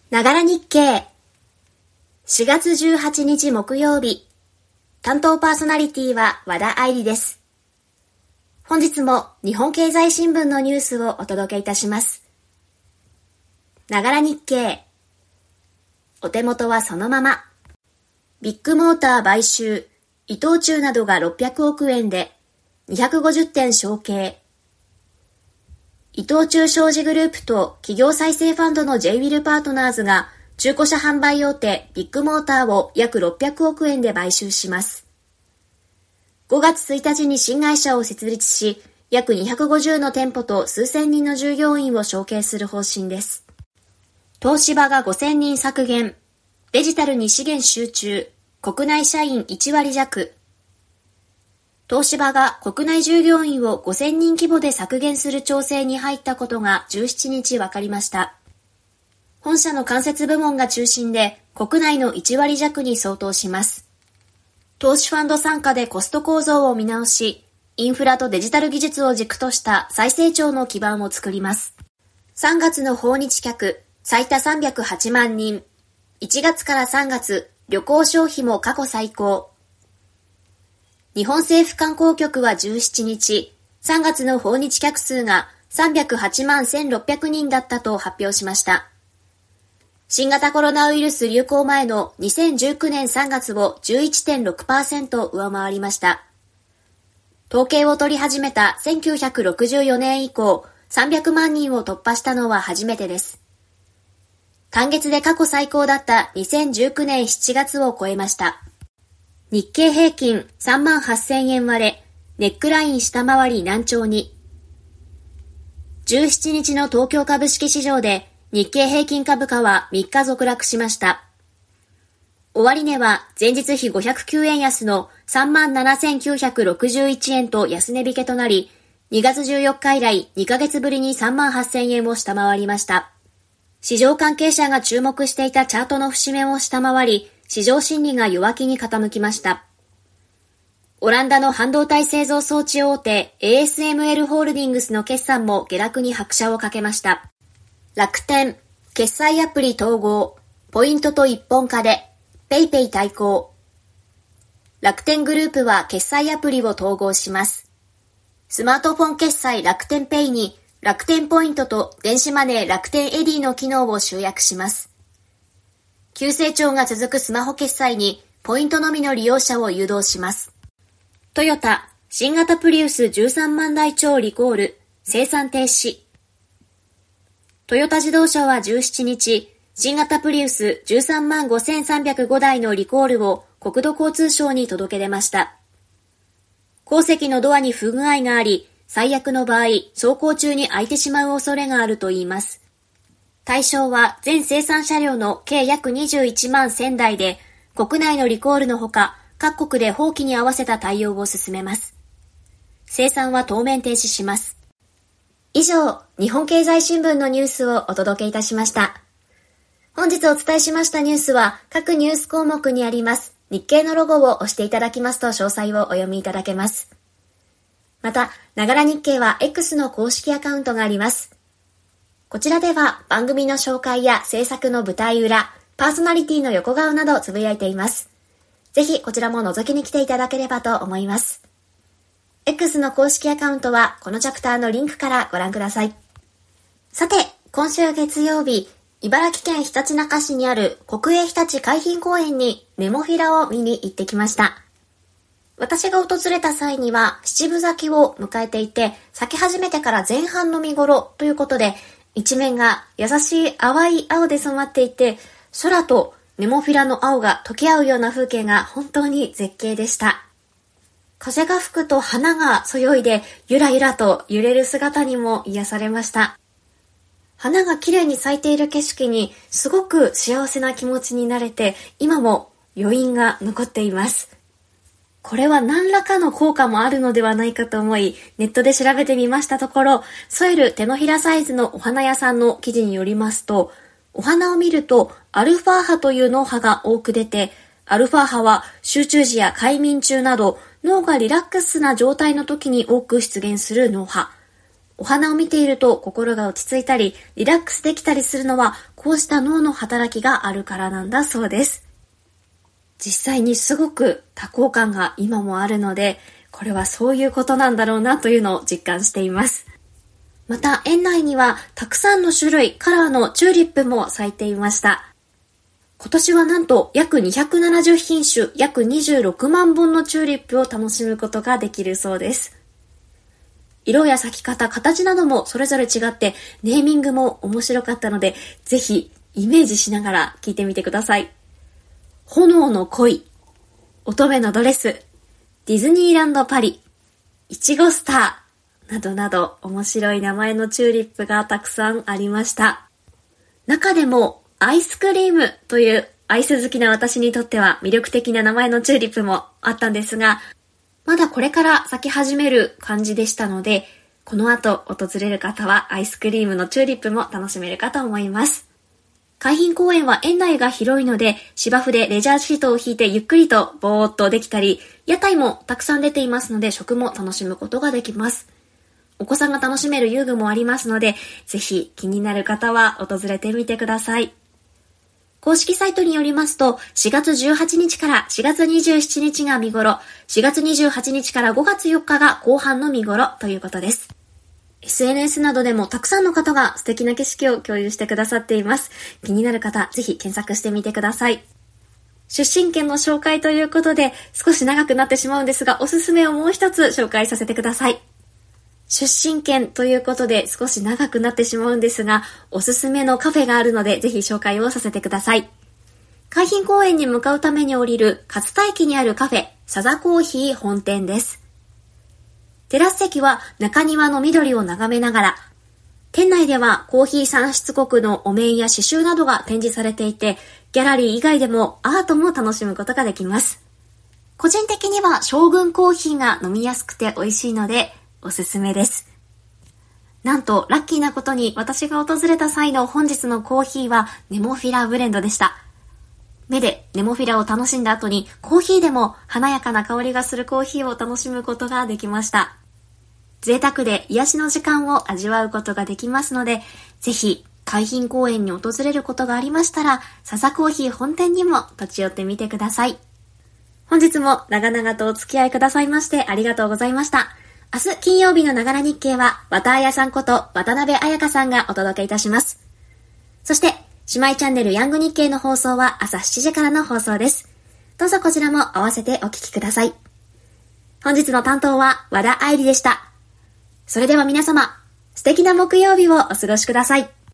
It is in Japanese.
ながら日経。4月18日木曜日。担当パーソナリティは和田愛理です。本日も日本経済新聞のニュースをお届けいたします。ながら日経。お手元はそのまま。ビッグモーター買収、伊藤忠などが600億円で250店承継。伊藤忠商事グループと企業再生ファンドの J ウィルパートナーズが中古車販売大手ビッグモーターを約600億円で買収します。5月1日に新会社を設立し、約250の店舗と数千人の従業員を承継する方針です。東芝が5000人削減、デジタルに資源集中、国内社員1割弱。東芝が国内従業員を5000人規模で削減する調整に入ったことが17日分かりました。本社の間接部門が中心で国内の1割弱に相当します。投資ファンド傘下でコスト構造を見直し、インフラとデジタル技術を軸とした再成長の基盤を作ります。3月の訪日客、最多308万人。1月から3月、旅行消費も過去最高。日本政府観光局は17日、3月の訪日客数が308万1600人だったと発表しました。新型コロナウイルス流行前の2019年3月を 11.6% 上回りました。統計を取り始めた1964年以降、300万人を突破したのは初めてです。単月で過去最高だった2019年7月を超えました。日経平均38,000円割れ、ネックライン下回り軟調に。17日の東京株式市場で日経平均株価は3日続落しました。終値は前日比509円安の 37,961 円と安値引けとなり、2月14日以来2ヶ月ぶりに38,000円を下回りました。市場関係者が注目していたチャートの節目を下回り、市場心理が弱気に傾きました。オランダの半導体製造装置大手 ASML ホールディングスの決算も下落に拍車をかけました。楽天、決済アプリ統合、ポイントと一本化で、ペイペイ対抗。楽天グループは決済アプリを統合します。スマートフォン決済楽天ペイに楽天ポイントと電子マネー楽天エディの機能を集約します。急成長が続くスマホ決済にポイントのみの利用者を誘導します。トヨタ、新型プリウス13万台超リコール、生産停止。トヨタ自動車は17日、新型プリウス13万5305台のリコールを国土交通省に届け出ました。後席のドアに不具合があり、最悪の場合、走行中に開いてしまう恐れがあるといいます。対象は全生産車両の計約21万1000台で、国内のリコールのほか、各国で法規に合わせた対応を進めます。生産は当面停止します。以上、日本経済新聞のニュースをお届けいたしました。本日お伝えしましたニュースは、各ニュース項目にあります日経のロゴを押していただきますと詳細をお読みいただけます。また、ながら日経は X の公式アカウントがあります。こちらでは番組の紹介や制作の舞台裏、パーソナリティの横顔などつぶやいています。ぜひこちらも覗きに来ていただければと思います。X の公式アカウントはこのチャプターのリンクからご覧ください。さて、今週月曜日、茨城県ひたちなか市にある国営ひたち海浜公園にネモフィラを見に行ってきました。私が訪れた際には七分咲きを迎えていて、咲き始めてから前半の見頃ということで、一面が優しい淡い青で染まっていて、空とネモフィラの青が溶け合うような風景が本当に絶景でした。風が吹くと花がそよいでゆらゆらと揺れる姿にも癒されました。花が綺麗に咲いている景色にすごく幸せな気持ちになれて、今も余韻が残っています。これは何らかの効果もあるのではないかと思い、ネットで調べてみましたところ、添える手のひらサイズのお花屋さんの記事によりますと、お花を見るとアルファ波という脳波が多く出て、アルファ波は集中時や快眠中など脳がリラックスな状態の時に多く出現する脳波。お花を見ていると心が落ち着いたりリラックスできたりするのはこうした脳の働きがあるからなんだそうです。実際にすごく多幸感が今もあるので、これはそういうことなんだろうなというのを実感しています。また園内にはたくさんの種類、カラーのチューリップも咲いていました。今年はなんと約270品種、約26万本のチューリップを楽しむことができるそうです。色や咲き方、形などもそれぞれ違ってネーミングも面白かったので、ぜひイメージしながら聞いてみてください。炎の恋、乙女のドレス、ディズニーランドパリ、いちごスターなどなど面白い名前のチューリップがたくさんありました。中でもアイスクリームというアイス好きな私にとっては魅力的な名前のチューリップもあったんですが、まだこれから咲き始める感じでしたので、この後訪れる方はアイスクリームのチューリップも楽しめるかと思います。海浜公園は園内が広いので、芝生でレジャーシートを引いてゆっくりとぼーっとできたり、屋台もたくさん出ていますので食も楽しむことができます。お子さんが楽しめる遊具もありますので、ぜひ気になる方は訪れてみてください。公式サイトによりますと、4月18日から4月27日が見頃、4月28日から5月4日が後半の見頃ということです。SNS などでもたくさんの方が素敵な景色を共有してくださっています。気になる方、ぜひ検索してみてください。出身県の紹介ということで、少し長くなってしまうんですが、おすすめをもう一つ紹介させてください。出身県ということで少し長くなってしまうんですが、おすすめのカフェがあるのでぜひ紹介をさせてください。海浜公園に向かうために降りる勝田駅にあるカフェ、サザコーヒー本店です。テラス席は中庭の緑を眺めながら、店内ではコーヒー産出国のお面や刺繍などが展示されていて、ギャラリー以外でもアートも楽しむことができます。個人的には将軍コーヒーが飲みやすくて美味しいので、おすすめです。なんとラッキーなことに私が訪れた際の本日のコーヒーはネモフィラブレンドでした。目でネモフィラを楽しんだ後にコーヒーでも華やかな香りがするコーヒーを楽しむことができました。贅沢で癒しの時間を味わうことができますので、ぜひ海浜公園に訪れることがありましたら、サザコーヒー本店にも立ち寄ってみてください。本日も長々とお付き合いくださいましてありがとうございました。明日金曜日のながら日経は、綿あやさんこと渡辺彩香さんがお届けいたします。そして、姉妹チャンネルヤング日経の放送は朝7時からの放送です。どうぞこちらも合わせてお聞きください。本日の担当は和田愛理でした。それでは皆様、素敵な木曜日をお過ごしください。